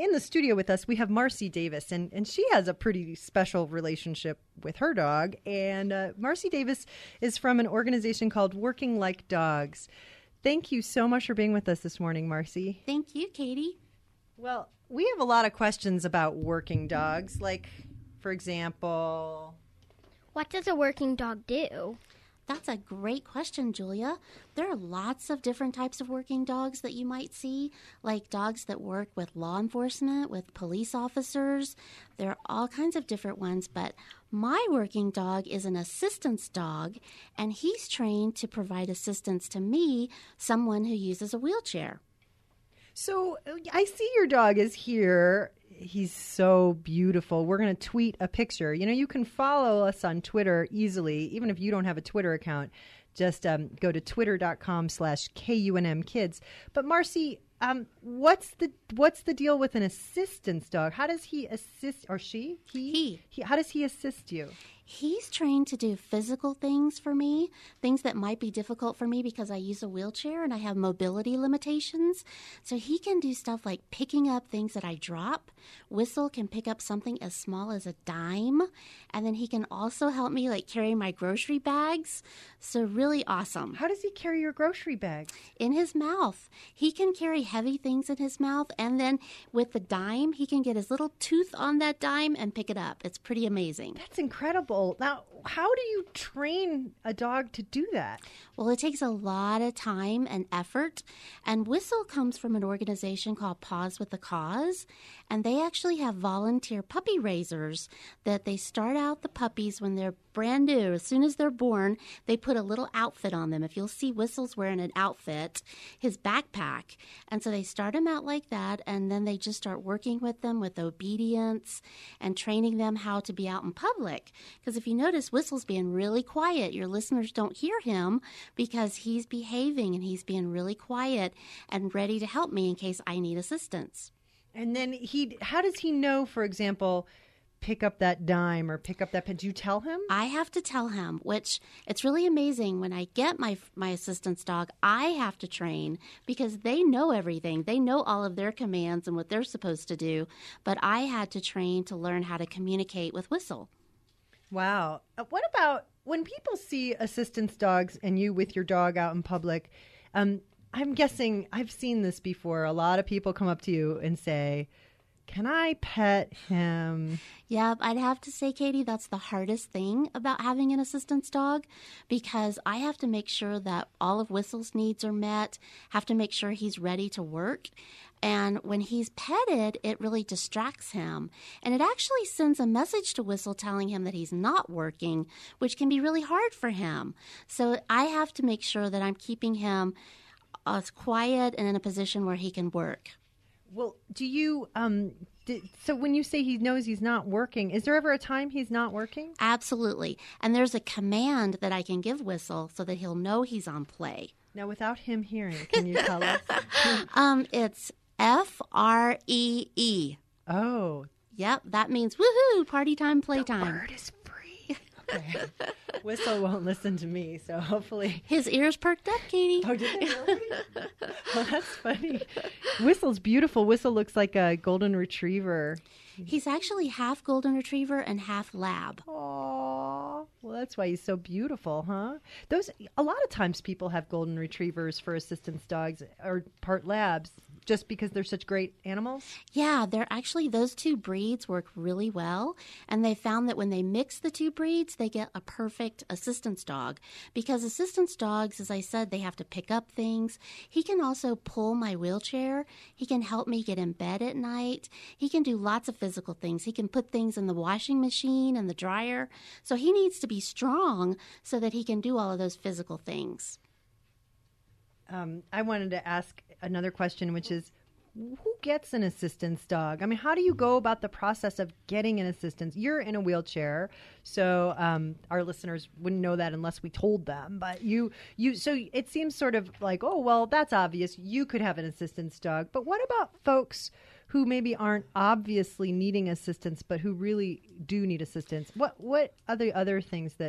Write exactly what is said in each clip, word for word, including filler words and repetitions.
in the studio with us, we have Marcy Davis, and, and she has a pretty special relationship with her dog. And uh, Marcy Davis is from an organization called Working Like Dogs. Thank you so much for being with us this morning, Marcy. Thank you, Katie. Well, we have a lot of questions about working dogs, like, for example... What does a working dog do? That's a great question, Julia. There are lots of different types of working dogs that you might see, like dogs that work with law enforcement, with police officers. There are all kinds of different ones, but my working dog is an assistance dog, and he's trained to provide assistance to me, someone who uses a wheelchair. So I see your dog is here. He's so beautiful. We're going to tweet a picture. You know, you can follow us on Twitter easily, even if you don't have a Twitter account. Just um, go to twitter.com slash KUNM kids. But Marcy, um, what's the what's the deal with an assistance dog? How does he assist, or she? He? He. he how does he assist you? He's trained to do physical things for me, things that might be difficult for me because I use a wheelchair and I have mobility limitations. So he can do stuff like picking up things that I drop. Whistle can pick up something as small as a dime. And then he can also help me like carry my grocery bags. So really awesome. How does he carry your grocery bags? In his mouth. He can carry heavy things in his mouth. And then with the dime, he can get his little tooth on that dime and pick it up. It's pretty amazing. That's incredible. Now, how do you train a dog to do that? Well, it takes a lot of time and effort. And Whistle comes from an organization called Paws with a Cause. And they actually have volunteer puppy raisers that they start out the puppies when they're brand new. As soon as they're born, they put a little outfit on them. If you'll see, Whistle's wearing an outfit, his backpack. And so they start him out like that, and then they just start working with them with obedience and training them how to be out in public. Because if you notice, Whistle's being really quiet. Your listeners don't hear him because he's behaving and he's being really quiet and ready to help me in case I need assistance. And then he, how does he know, for example, pick up that dime or pick up that pen? Do you tell him? I have to tell him, which it's really amazing. When I get my my assistance dog, I have to train because they know everything. They know all of their commands and what they're supposed to do. But I had to train to learn how to communicate with Whistle. Wow. Uh, what about when people see assistance dogs and you with your dog out in public? Um, I'm guessing I've seen this before. A lot of people come up to you and say, "Can I pet him?" Yeah, I'd have to say, Katie, that's the hardest thing about having an assistance dog because I have to make sure that all of Whistle's needs are met, have to make sure he's ready to work. And when he's petted, it really distracts him. And it actually sends a message to Whistle telling him that he's not working, which can be really hard for him. So I have to make sure that I'm keeping him uh, quiet and in a position where he can work. Well, do you, um, did, so when you say he knows he's not working, is there ever a time he's not working? Absolutely. And there's a command that I can give Whistle so that he'll know he's on play. Now, without him hearing, can you tell us? um, it's F R E E. Oh. Yep, that means woohoo, party time, playtime. The word is free. Okay. Whistle won't listen to me, so hopefully... His ears perked up, Katie. Oh, did they really? Well, that's funny. Whistle's beautiful. Whistle looks like a golden retriever. He's actually half golden retriever and half lab. Aww. Well, that's why he's so beautiful, huh? Those a lot of times people have golden retrievers for assistance dogs or part labs just because they're such great animals. Yeah, they're actually, those two breeds work really well. And they found that when they mix the two breeds, they get a perfect assistance dog. Because assistance dogs, as I said, they have to pick up things. He can also pull my wheelchair. He can help me get in bed at night. He can do lots of physical things. He can put things in the washing machine and the dryer. So he needs to be strong so that he can do all of those physical things. Um, I wanted to ask another question, which is, who gets an assistance dog? I mean, how do you go about the process of getting an assistance? You're in a wheelchair, so um, our listeners wouldn't know that unless we told them. But you, you, so it seems sort of like, oh, well, that's obvious. You could have an assistance dog. But what about folks who maybe aren't obviously needing assistance, but who really do need assistance? What, what are the other things that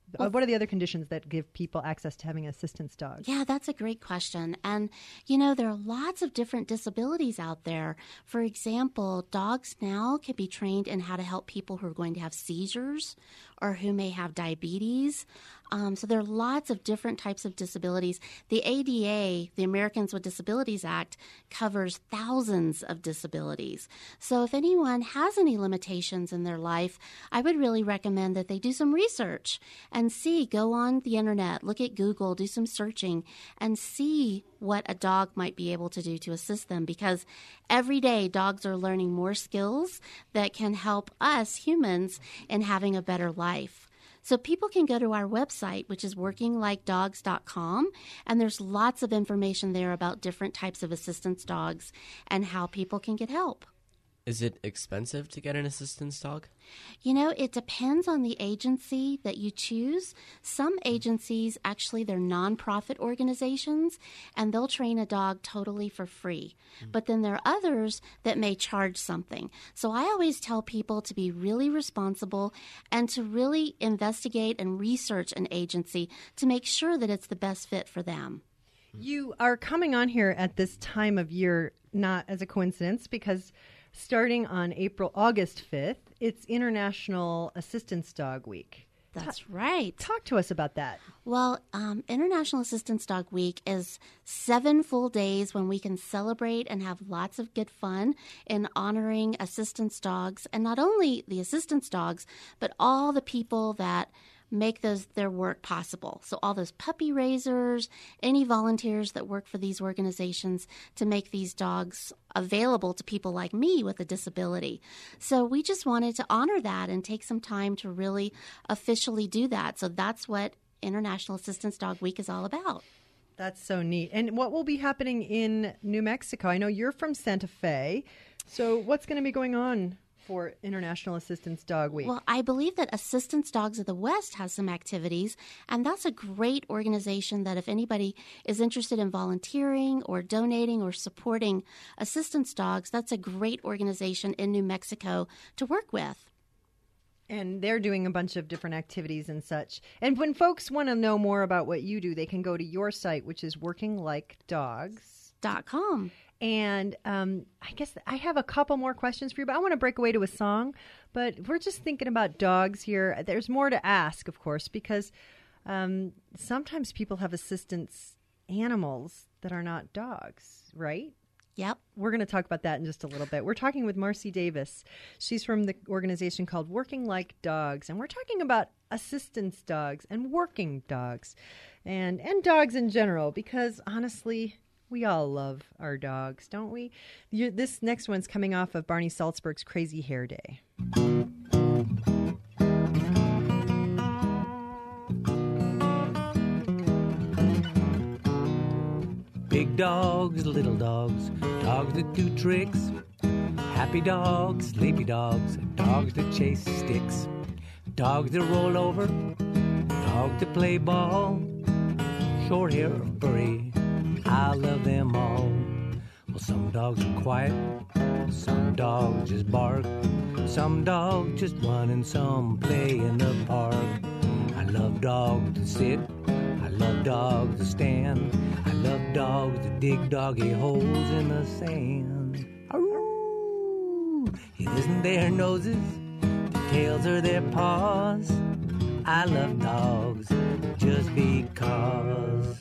Uh, what are the other conditions that give people access to having an assistance dog? Yeah, that's a great question. And, you know, there are lots of different disabilities out there. For example, dogs now can be trained in how to help people who are going to have seizures or who may have diabetes. Um, so there are lots of different types of disabilities. The A D A, the Americans with Disabilities Act, covers thousands of disabilities. So if anyone has any limitations in their life, I would really recommend that they do some research and see, go on the internet, look at Google, do some searching, and see what a dog might be able to do to assist them, because every day dogs are learning more skills that can help us humans in having a better life. So people can go to our website, which is working like dogs dot com, and there's lots of information there about different types of assistance dogs and how people can get help. Is it expensive to get an assistance dog? You know, it depends on the agency that you choose. Some agencies, actually, they're nonprofit organizations, and they'll train a dog totally for free. Mm-hmm. But then there are others that may charge something. So I always tell people to be really responsible and to really investigate and research an agency to make sure that it's the best fit for them. You are coming on here at this time of year, not as a coincidence, because starting on April, August fifth, it's International Assistance Dog Week. That's Ta- right. Talk to us about that. Well, um, International Assistance Dog Week is seven full days when we can celebrate and have lots of good fun in honoring assistance dogs, and not only the assistance dogs, but all the people that make those their work possible. So all those puppy raisers, any volunteers that work for these organizations to make these dogs available to people like me with a disability. So we just wanted to honor that and take some time to really officially do that. So that's what International Assistance Dog Week is all about. That's so neat. And what will be happening in New Mexico? I know you're from Santa Fe. So what's going to be going on for International Assistance Dog Week? Well, I believe that Assistance Dogs of the West has some activities, and that's a great organization that if anybody is interested in volunteering or donating or supporting assistance dogs, that's a great organization in New Mexico to work with. And they're doing a bunch of different activities and such. And when folks want to know more about what you do, they can go to your site, which is working like dogs dot com. And um, I guess I have a couple more questions for you, but I want to break away to a song. But we're just thinking about dogs here. There's more to ask, of course, because um, sometimes people have assistance animals that are not dogs, right? Yep. We're going to talk about that in just a little bit. We're talking with Marcy Davis. She's from the organization called Working Like Dogs, and we're talking about assistance dogs and working dogs and, and dogs in general, because honestly, we all love our dogs, don't we? You, this next one's coming off of Barney Salzberg's Crazy Hair Day. Big dogs, little dogs, dogs that do tricks. Happy dogs, sleepy dogs, dogs that chase sticks. Dogs that roll over, dogs that play ball. Short hair or furry, I love them all. Well, some dogs are quiet, some dogs just bark. Some dogs just run and some play in the park. I love dogs that sit, I love dogs that stand. I love dogs that dig doggy holes in the sand. Aroo! It isn't their noses, the tails are their paws. I love dogs just because.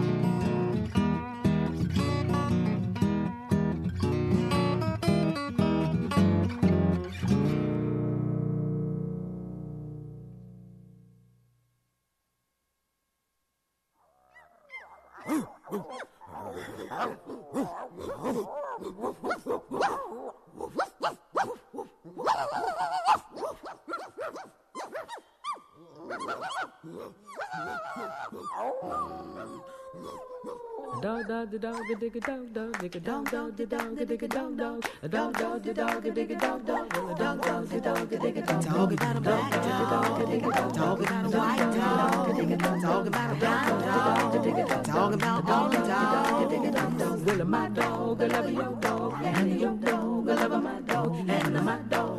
Dog, dog, the dog, the digga dog, dog, digga dog, dog, the dog, the digga dog, dog, a dog, dog, the dog, the digga dog, dog, a dog, dog, the dog, the digga dog, dog about a black dog, dog about a white dog, dog about a brown dog, dog about all the dogs. Well, my dog, I love your dog, and your dog, I love my dog, and my dog, I love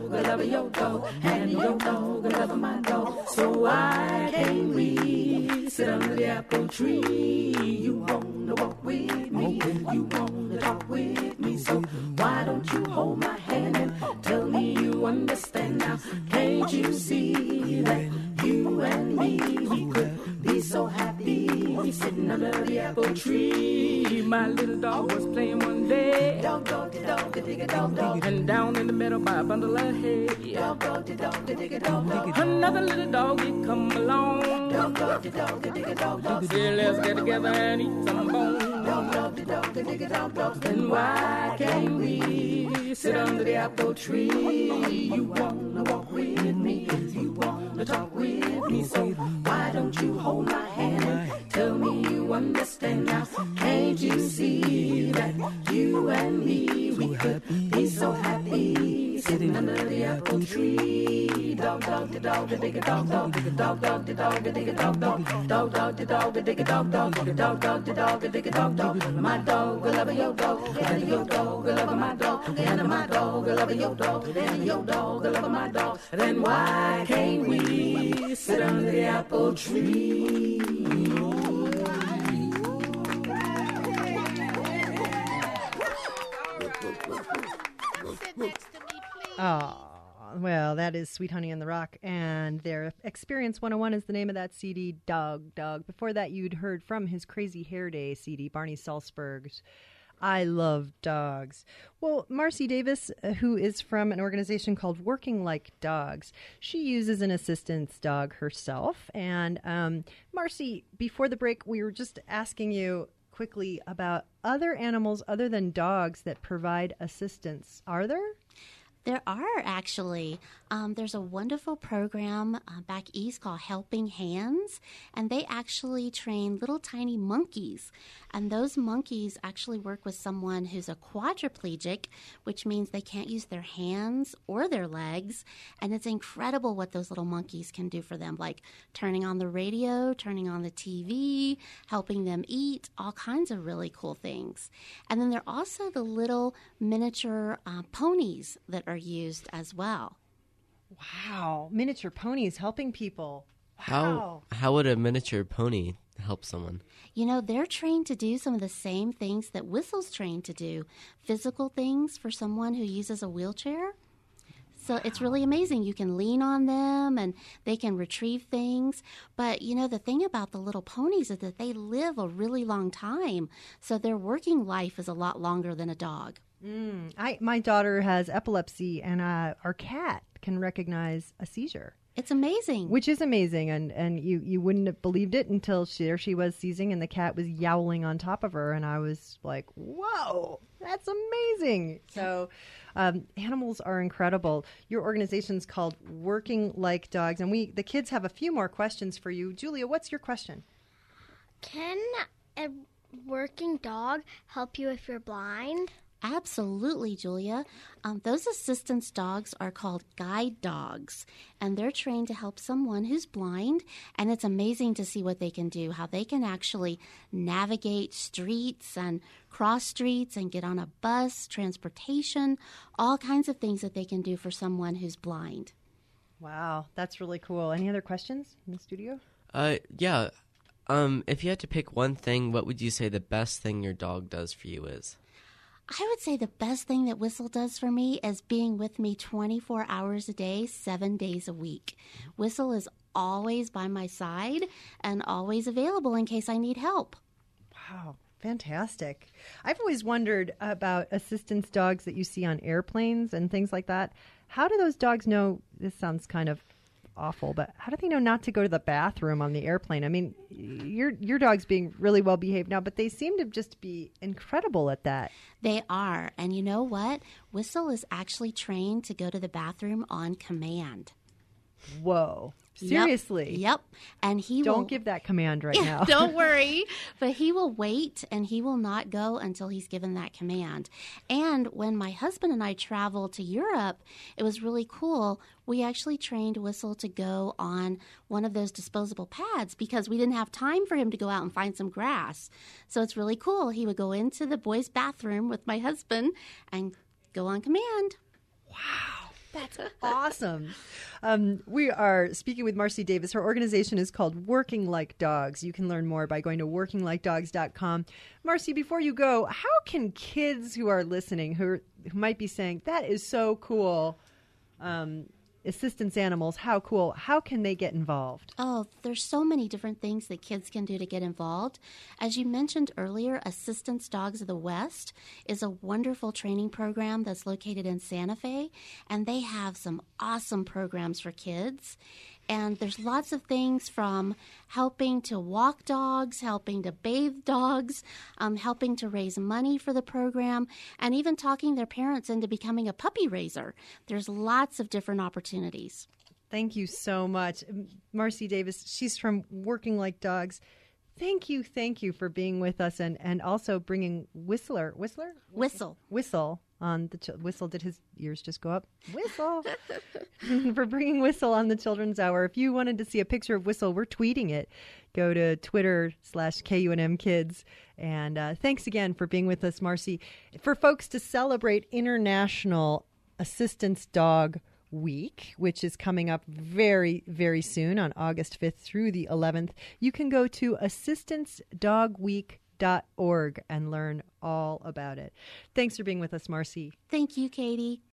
love your dog, and your dog will love my dog. So why can't we sit under the apple tree? You wanna walk with me, you wanna talk with me. So why don't you hold my hand and tell me you understand now? Can't you see that you and me, we could be so happy sitting under the apple tree? My little dog was playing one day, dog, dog, dog, digga, dog, dog, and down in the middle by a bundle of hay, dog, dog, dog, digga, dog, dog. Another little dog did come along, dog, dog, dog, digga, dog, dog. Say, let's get together and eat some bone, dog, dog, dog, digga, dog, dog. And why can't we sit under the apple tree? You wanna walk with me, you wanna talk with me, so why don't you hold my hand and tell me you understand now? Can't you see that you and me, we could be so happy sitting under the apple tree? Dog, dog, the dog, the digga dog, dog, dog, dog, the dog, the digga dog, dog, dog, dog, the dog, the digga dog, dog, dog, dog, the dog, the digga dog, dog. My dog will love your dog, and your dog will love my dog, and my dog will love your dog, and your dog will love my dog. Then why can't we sit under the apple tree? Oh, well, that is Sweet Honey in the Rock, and their Experience one oh one is the name of that C D, Dog, Dog. Before that, you'd heard from his Crazy Hair Day C D, Barney Salzberg's I Love Dogs. Well, Marcy Davis, uh, who is from an organization called Working Like Dogs, she uses an assistance dog herself. And um, Marcy, before the break, we were just asking you quickly about other animals other than dogs that provide assistance. Are there? There are actually. Um, there's a wonderful program uh, back east called Helping Hands, and they actually train little tiny monkeys. And those monkeys actually work with someone who's a quadriplegic, which means they can't use their hands or their legs. And it's incredible what those little monkeys can do for them, like turning on the radio, turning on the T V, helping them eat, all kinds of really cool things. And then there are also the little miniature uh, ponies that are used as well. Wow. Miniature ponies helping people. Wow. How how would a miniature pony help someone? You know, they're trained to do some of the same things that Whistle's trained to do. Physical things for someone who uses a wheelchair. So wow. It's really amazing. You can lean on them and they can retrieve things. But, you know, the thing about the little ponies is that they live a really long time. So their working life is a lot longer than a dog. Mm, I my daughter has epilepsy, and uh, our cat can recognize a seizure. It's amazing. Which is amazing, and, and you, you wouldn't have believed it until she, there she was seizing, and the cat was yowling on top of her, and I was like, whoa, that's amazing. So um, animals are incredible. Your organization's called Working Like Dogs, and we the kids have a few more questions for you. Julia, what's your question? Can a working dog help you if you're blind? Absolutely, Julia. Um, those assistance dogs are called guide dogs, and they're trained to help someone who's blind, and it's amazing to see what they can do, how they can actually navigate streets and cross streets and get on a bus, transportation, all kinds of things that they can do for someone who's blind. Wow, that's really cool. Any other questions in the studio? Uh, yeah. Um, if you had to pick one thing, what would you say the best thing your dog does for you is? I would say the best thing that Whistle does for me is being with me twenty-four hours a day, seven days a week. Whistle is always by my side and always available in case I need help. Wow, fantastic. I've always wondered about assistance dogs that you see on airplanes and things like that. How do those dogs know, this sounds kind of awful, but how do they know not to go to the bathroom on the airplane? I mean, your your dog's being really well behaved now, but they seem to just be incredible at that. They are. And you know what? Whistle is actually trained to go to the bathroom on command. Whoa. Seriously? Yep. yep. And he Don't will... give that command right now. Don't worry. But he will wait, and he will not go until he's given that command. And when my husband and I traveled to Europe, it was really cool. We actually trained Whistle to go on one of those disposable pads because we didn't have time for him to go out and find some grass. So it's really cool. He would go into the boys' bathroom with my husband and go on command. Wow. That's Awesome. Um, we are speaking with Marcy Davis. Her organization is called Working Like Dogs. You can learn more by going to working like dogs dot com. Marcy, before you go, how can kids who are listening, who, are, who might be saying, that is so cool, um, assistance animals, how cool, how can they get involved? Oh, there's so many different things that kids can do to get involved. As you mentioned earlier, Assistance Dogs of the West is a wonderful training program that's located in Santa Fe, and they have some awesome programs for kids. And there's lots of things from helping to walk dogs, helping to bathe dogs, um, helping to raise money for the program, and even talking their parents into becoming a puppy raiser. There's lots of different opportunities. Thank you so much. Marcy Davis, she's from Working Like Dogs. Thank you, thank you for being with us and, and also bringing Whistler, Whistler? Whistle. Whistle on the, ch- Whistle, did his ears just go up? Whistle! For bringing Whistle on the Children's Hour. If you wanted to see a picture of Whistle, we're tweeting it. Go to Twitter slash K U N M Kids. And uh, thanks again for being with us, Marcy. For folks to celebrate International Assistance Dog Week, which is coming up very, very soon on August fifth through the eleventh, you can go to assistance dog week dot org and learn all about it. Thanks for being with us, Marcy. Thank you, Katie.